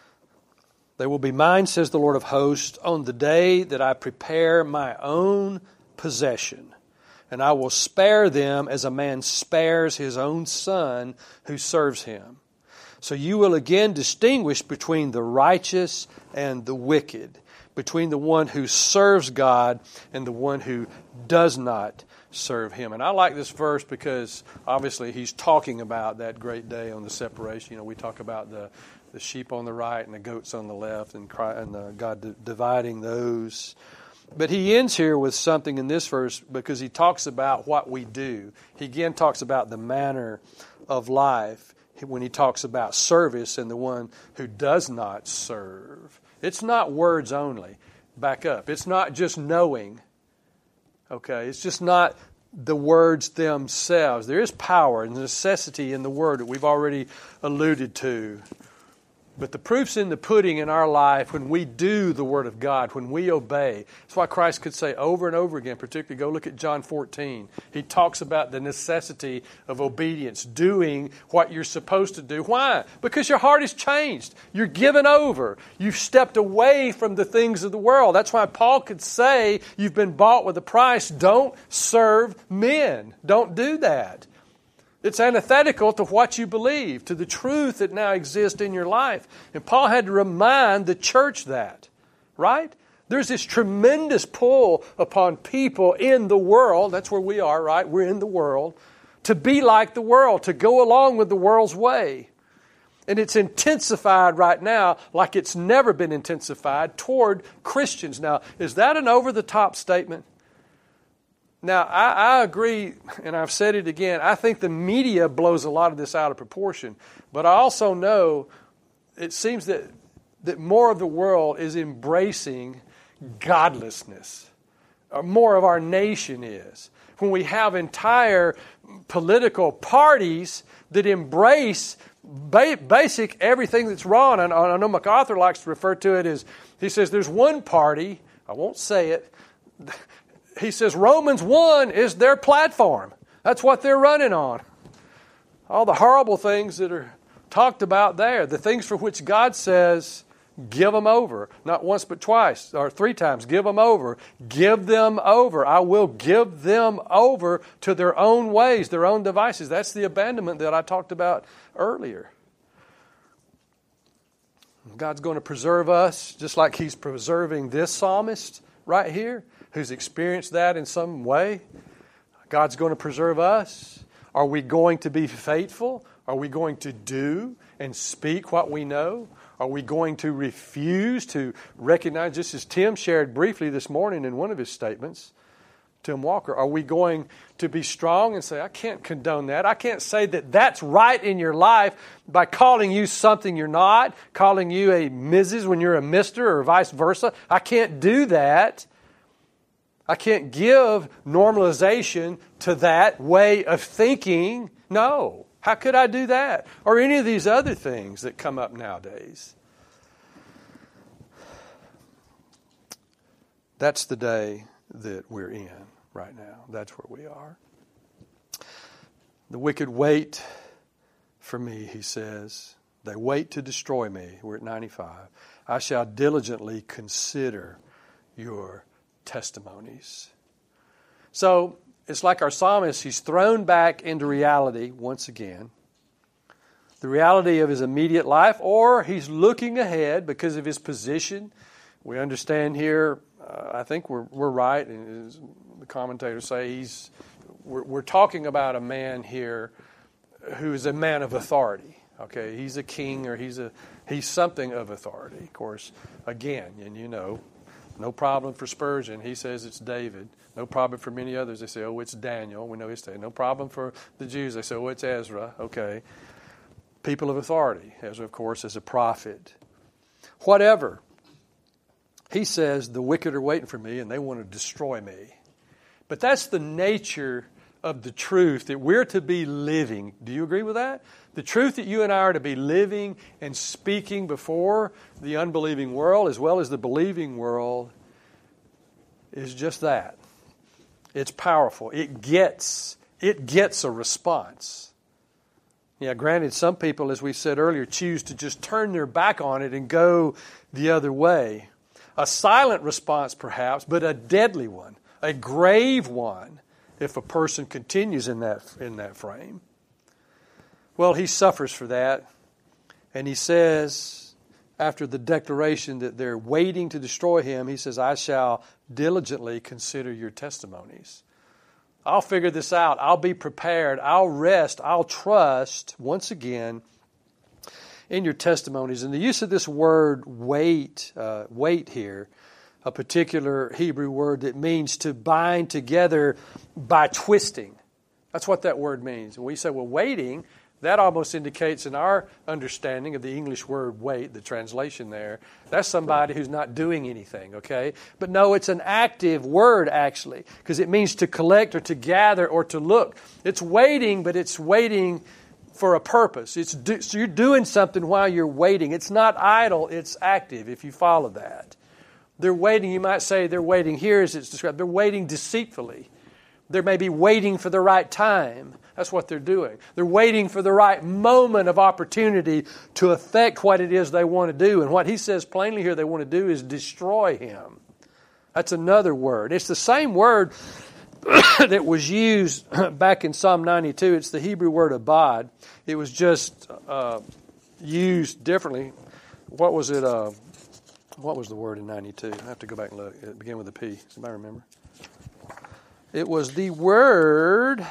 They will be mine, says the Lord of hosts, on the day that I prepare my own possession. And I will spare them as a man spares his own son who serves him. So you will again distinguish between the righteous and the wicked, between the one who serves God and the one who does not serve Him. And I like this verse because obviously he's talking about that great day on the separation. You know, we talk about the, the sheep on the right and the goats on the left and, Christ, and the, God d- dividing those. But he ends here with something in this verse because he talks about what we do. He again talks about the manner of life when he talks about service and the one who does not serve. It's not words only. Back up. It's not just knowing. Okay, it's just not the words themselves. There is power and necessity in the word that we've already alluded to. But the proof's in the pudding in our life when we do the Word of God, when we obey. That's why Christ could say over and over again, particularly go look at John fourteen. He talks about the necessity of obedience, doing what you're supposed to do. Why? Because your heart is changed. You're given over. You've stepped away from the things of the world. That's why Paul could say you've been bought with a price. Don't serve men. Don't do that. It's antithetical to what you believe, to the truth that now exists in your life. And Paul had to remind the church that, right? There's this tremendous pull upon people in the world, that's where we are, right? We're in the world, to be like the world, to go along with the world's way. And it's intensified right now like it's never been intensified toward Christians. Now, is that an over-the-top statement? Now, I, I agree, and I've said it again, I think the media blows a lot of this out of proportion. But I also know it seems that, that more of the world is embracing godlessness. Or more of our nation is. When we have entire political parties that embrace ba- basic everything that's wrong. And I know MacArthur likes to refer to it as, he says there's one party, I won't say it, he says Romans one is their platform. That's what they're running on. All the horrible things that are talked about there, the things for which God says, give them over. Not once but twice, or three times, give them over. Give them over. I will give them over to their own ways, their own devices. That's the abandonment that I talked about earlier. God's going to preserve us just like He's preserving this psalmist right here, who's experienced that in some way. God's going to preserve us? Are we going to be faithful? Are we going to do and speak what we know? Are we going to refuse to recognize, just as Tim shared briefly this morning in one of his statements, Tim Walker, are we going to be strong and say, I can't condone that. I can't say that that's right in your life by calling you something you're not, calling you a Missus when you're a Mister or vice versa. I can't do that. I can't give normalization to that way of thinking. No. How could I do that? Or any of these other things that come up nowadays. That's the day that we're in right now. That's where we are. The wicked wait for me, he says. They wait to destroy me. We're at ninety-five. I shall diligently consider your testimonies. So, it's like our psalmist, he's thrown back into reality once again. The reality of his immediate life, or he's looking ahead because of his position. We understand here, uh, I think we're we're right, and as the commentators say, he's we're, we're talking about a man here who is a man of authority. Okay, he's a king, or he's a he's something of authority. Of course, again, and you know, no problem for Spurgeon. He says it's David. No problem for many others. They say, oh, it's Daniel. We know his name. No problem for the Jews. They say, oh, it's Ezra. Okay. People of authority. Ezra, of course, is a prophet. Whatever. He says, the wicked are waiting for me and they want to destroy me. But that's the nature of the truth that we're to be living. Do you agree with that? The truth that you and I are to be living and speaking before the unbelieving world as well as the believing world is just that. It's powerful. It gets, it gets a response. Yeah, granted, some people, as we said earlier, choose to just turn their back on it and go the other way. A silent response, perhaps, but a deadly one, a grave one, if a person continues in that in that frame. Well, he suffers for that, and he says, after the declaration that they're waiting to destroy him, he says, I shall diligently consider your testimonies. I'll figure this out. I'll be prepared. I'll rest. I'll trust, once again, in your testimonies. And the use of this word wait, uh, wait here, a particular Hebrew word that means to bind together by twisting. That's what that word means. And we say, well, waiting, that almost indicates in our understanding of the English word wait, the translation there, that's somebody who's not doing anything, okay? But no, it's an active word, actually, because it means to collect or to gather or to look. It's waiting, but it's waiting for a purpose. It's do, so you're doing something while you're waiting. It's not idle, it's active, if you follow that. They're waiting, you might say they're waiting here as it's described. They're waiting deceitfully. They may be waiting for the right time. That's what they're doing. They're waiting for the right moment of opportunity to effect what it is they want to do. And what he says plainly here they want to do is destroy him. That's another word. It's the same word that was used back in Psalm ninety-two. It's the Hebrew word abad. It was just uh, used differently. What was it? Uh, what was the word in ninety-two? I have to go back and look. It began with a P. Somebody remember? It was the word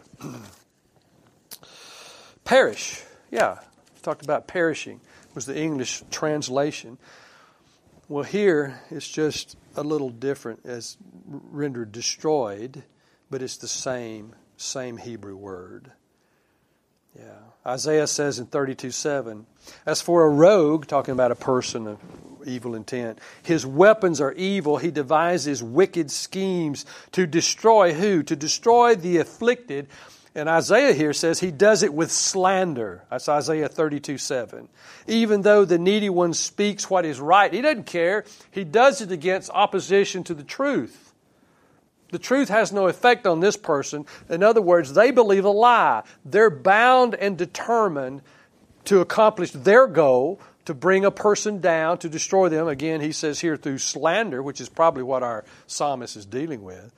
perish. Yeah, talked about perishing was the English translation. Well, here it's just a little different as rendered destroyed, but it's the same same Hebrew word. Yeah. Isaiah says in thirty-two seven, as for a rogue, talking about a person of evil intent, his weapons are evil. He devises wicked schemes to destroy who? To destroy the afflicted. And Isaiah here says he does it with slander. That's Isaiah thirty-two seven. Even though the needy one speaks what is right, he doesn't care. He does it against opposition to the truth. The truth has no effect on this person. In other words, they believe a lie. They're bound and determined to accomplish their goal, to bring a person down, to destroy them. Again, he says here through slander, which is probably what our psalmist is dealing with.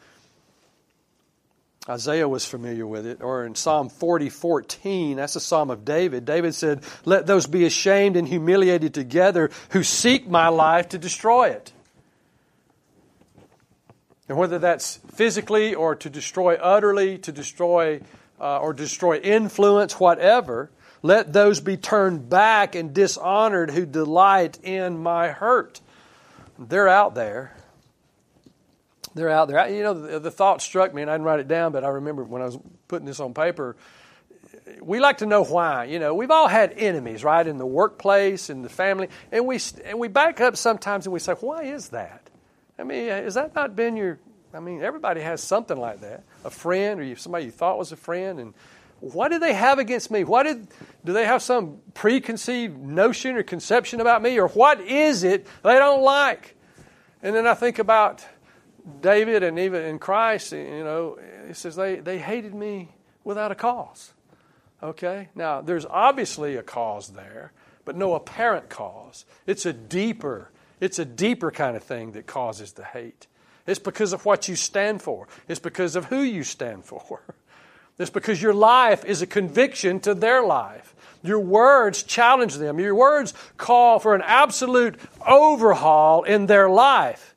Isaiah was familiar with it. Or in Psalm forty fourteen, that's a psalm of David. David said, let those be ashamed and humiliated together who seek my life to destroy it. And whether that's physically or to destroy utterly, to destroy uh, or destroy influence, whatever, let those be turned back and dishonored who delight in my hurt. They're out there. They're out there. You know, the, the thought struck me, and I didn't write it down, but I remember when I was putting this on paper, we like to know why. You know, we've all had enemies, right, in the workplace, in the family, and we and we back up sometimes and we say, why is that? I mean, has that not been your, I mean, everybody has something like that, a friend or somebody you thought was a friend, and what did they have against me? What did, do they have some preconceived notion or conception about me, or what is it they don't like? And then I think about David and even in Christ, you know, it says they, they hated me without a cause. Okay? Now, there's obviously a cause there, but no apparent cause. It's a deeper, it's a deeper kind of thing that causes the hate. It's because of what you stand for. It's because of who you stand for. It's because your life is a conviction to their life. Your words challenge them. Your words call for an absolute overhaul in their life.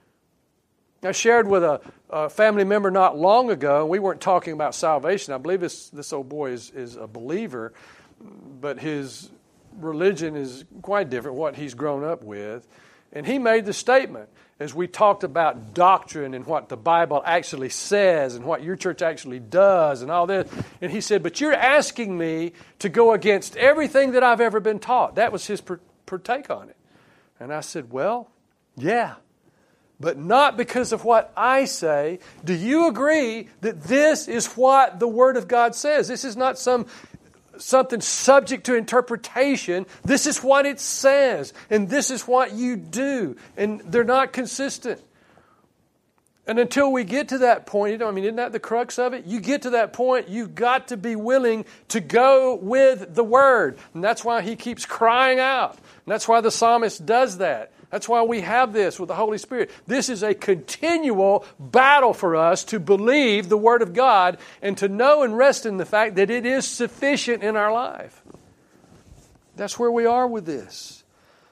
I shared with a, a family member not long ago, and we weren't talking about salvation. I believe this, this old boy is, is a believer, but his religion is quite different, what he's grown up with. And he made the statement, as we talked about doctrine and what the Bible actually says and what your church actually does and all this. And he said, but you're asking me to go against everything that I've ever been taught. That was his per, per take on it. And I said, well, yeah. But not because of what I say. Do you agree that this is what the Word of God says? This is not some something subject to interpretation. This is what it says, and this is what you do. And they're not consistent. And until we get to that point, you know, I mean, isn't that the crux of it? You get to that point, you've got to be willing to go with the Word. And that's why he keeps crying out. And that's why the psalmist does that. That's why we have this with the Holy Spirit. This is a continual battle for us to believe the Word of God and to know and rest in the fact that it is sufficient in our life. That's where we are with this.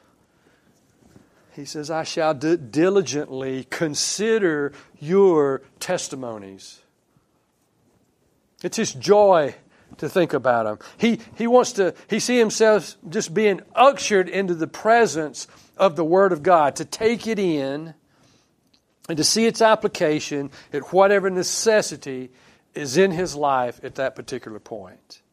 He says, I shall d- diligently consider your testimonies. It's his joy to think about them. He, he wants to, he sees himself just being ushered into the presence of the Word of God, to take it in and to see its application at whatever necessity is in his life at that particular point.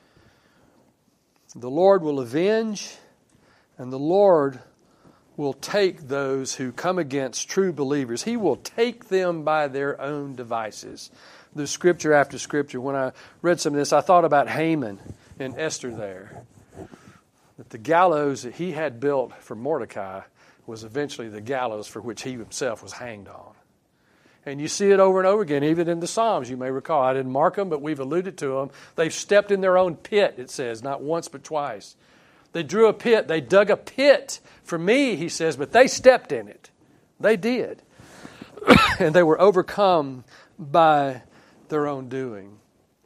The Lord will avenge, and the Lord will take those who come against true believers. He will take them by their own devices. The scripture after scripture, when I read some of this, I thought about Haman and Esther there. That the gallows that he had built for Mordecai was eventually the gallows for which he himself was hanged on. And you see it over and over again, even in the Psalms, you may recall. I didn't mark them, but we've alluded to them. They've stepped in their own pit, it says, not once but twice. They drew a pit. They dug a pit for me, he says, but they stepped in it. They did. And they were overcome by their own doing.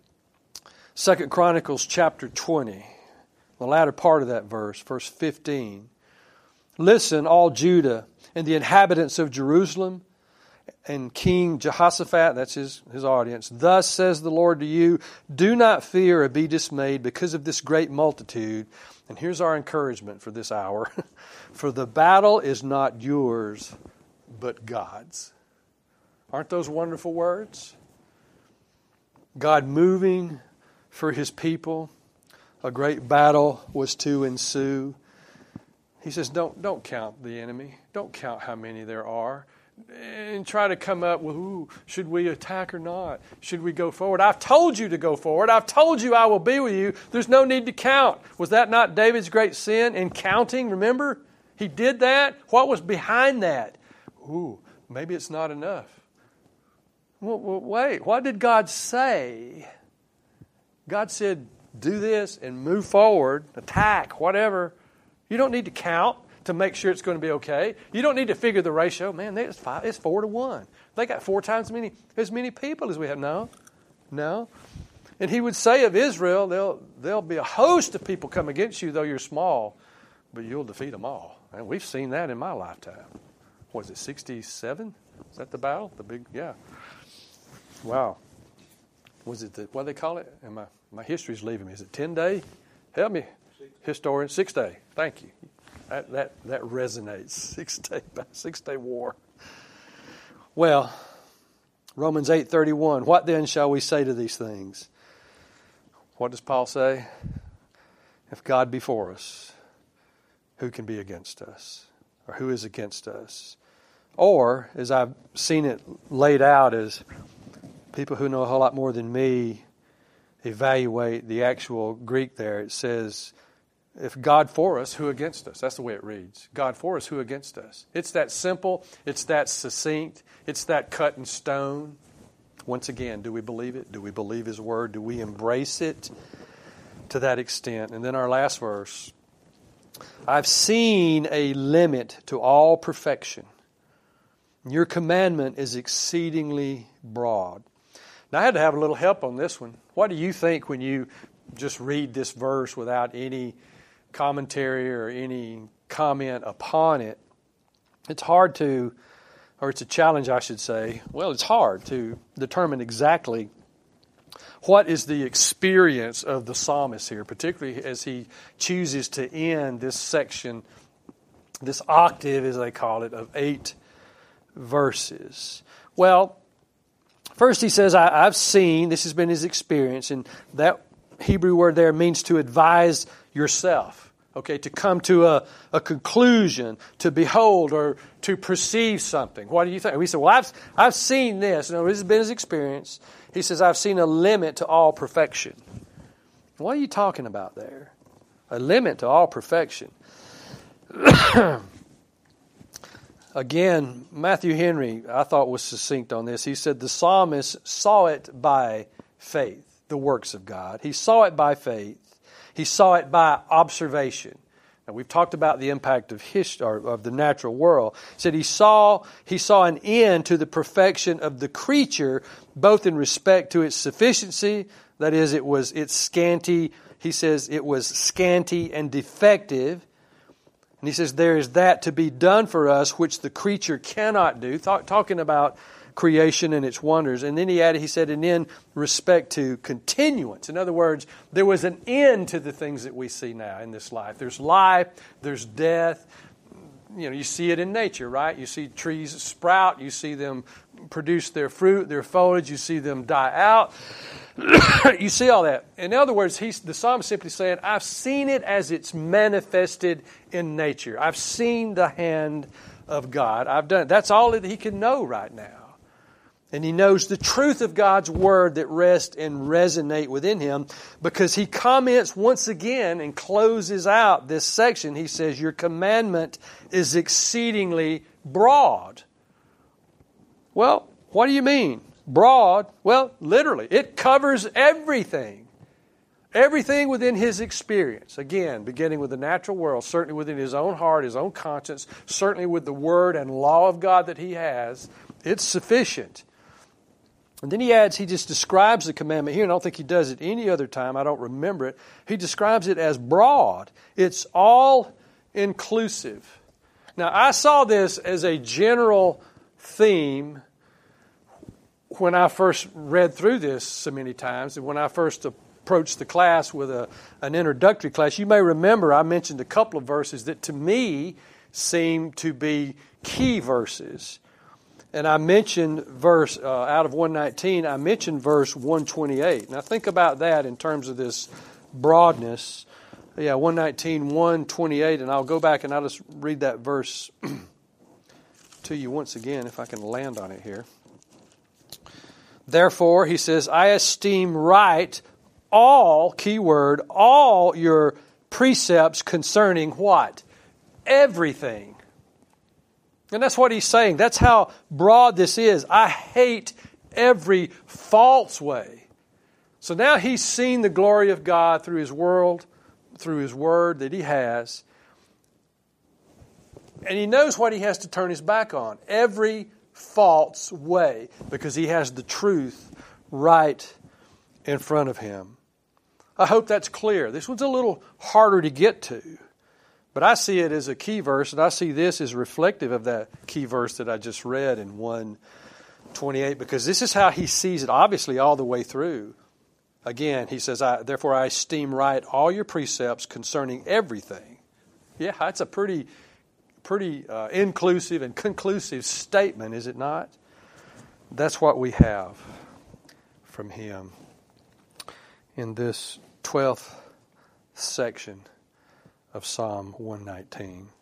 Second Chronicles chapter twenty. The latter part of that verse, verse fifteen. Listen, all Judah and the inhabitants of Jerusalem and King Jehoshaphat, that's his, his audience. Thus says the Lord to you, do not fear or be dismayed because of this great multitude. And here's our encouragement for this hour. For the battle is not yours, but God's. Aren't those wonderful words? God moving for his people. A great battle was to ensue. He says, don't, don't count the enemy. Don't count how many there are. And try to come up with, ooh, should we attack or not? Should we go forward? I've told you to go forward. I've told you I will be with you. There's no need to count. Was that not David's great sin in counting? Remember? He did that. What was behind that? Ooh, maybe it's not enough. Well, well, wait, what did God say? God said, do this and move forward, attack, whatever. You don't need to count to make sure it's going to be okay. You don't need to figure the ratio. Man, it's five, it's four to one. They got four times as many as many people as we have. No, no. And he would say of Israel, there'll there'll be a host of people come against you, though you're small, but you'll defeat them all. And we've seen that in my lifetime. Was it sixty-seven? Is that the battle? The big, yeah. Wow. Was it the, what do they call it? And my, my history's leaving me. Is it ten day? Help me, historian. Six day. Thank you. That that that resonates. Six day, six day war. Well, Romans eight thirty one. What then shall we say to these things? What does Paul say? If God be for us, who can be against us? Or who is against us? Or, as I've seen it laid out, as people who know a whole lot more than me evaluate the actual Greek there, it says, if God for us, who against us? That's the way it reads. God for us, who against us? It's that simple. It's that succinct. It's that cut in stone. Once again, do we believe it? Do we believe His Word? Do we embrace it to that extent? And then our last verse. I've seen a limit to all perfection. Your commandment is exceedingly broad. Now, I had to have a little help on this one. What do you think when you just read this verse without any commentary or any comment upon it? It's hard to, or it's a challenge, I should say. Well, it's hard to determine exactly what is the experience of the psalmist here, particularly as he chooses to end this section, this octave, as they call it, of eight verses. Well, first he says, I, I've seen, this has been his experience, and that Hebrew word there means to advise yourself, okay, to come to a, a conclusion, to behold or to perceive something. What do you think? We say, well, I've, I've seen this. No, this has been his experience. He says, I've seen a limit to all perfection. What are you talking about there? A limit to all perfection. Again, Matthew Henry, I thought, was succinct on this. He said the psalmist saw it by faith, the works of God. He saw it by faith. He saw it by observation. Now, we've talked about the impact of history, or of the natural world. He said he saw he saw an end to the perfection of the creature, both in respect to its sufficiency, that is, it was its scanty. He says it was scanty and defective. And he says there is that to be done for us which the creature cannot do. Th- talking about creation and its wonders. And then he added, he said, and in respect to continuance. In other words, there was an end to the things that we see now in this life. There's life, there's death. You know, you see it in nature, right? You see trees sprout, you see them produce their fruit, their foliage, you see them die out. You see all that. In other words, he's, the psalmist simply saying, I've seen it as it's manifested in nature. I've seen the hand of God. I've done it. That's all that he can know right now. And he knows the truth of God's Word that rest and resonate within him, because he comments once again and closes out this section. He says, your commandment is exceedingly broad. Well, what do you mean? Broad? Well, literally, it covers everything. Everything within his experience. Again, beginning with the natural world, certainly within his own heart, his own conscience, certainly with the Word and law of God that he has, it's sufficient. And then he adds, he just describes the commandment here, and I don't think he does it any other time. I don't remember it. He describes it as broad. It's all inclusive. Now, I saw this as a general theme when I first read through this so many times, and when I first approached the class with a, an introductory class. You may remember I mentioned a couple of verses that to me seem to be key verses. And I mentioned verse, uh, out of one nineteen, I mentioned verse one twenty-eight. Now think about that in terms of this broadness. Yeah, one nineteen, one twenty-eight, and I'll go back and I'll just read that verse to you once again if I can land on it here. Therefore, he says, I esteem right all, key word, all your precepts concerning what? Everything. And that's what he's saying. That's how broad this is. I hate every false way. So now he's seen the glory of God through his world, through his word that he has. And he knows what he has to turn his back on. Every false way. Because he has the truth right in front of him. I hope that's clear. This one's a little harder to get to. But I see it as a key verse, and I see this as reflective of that key verse that I just read in one twenty-eight, because this is how he sees it, obviously, all the way through. Again, he says, I, therefore I esteem right all your precepts concerning everything. Yeah, that's a pretty, pretty uh, inclusive and conclusive statement, is it not? That's what we have from him in this twelfth section of Psalm one nineteen.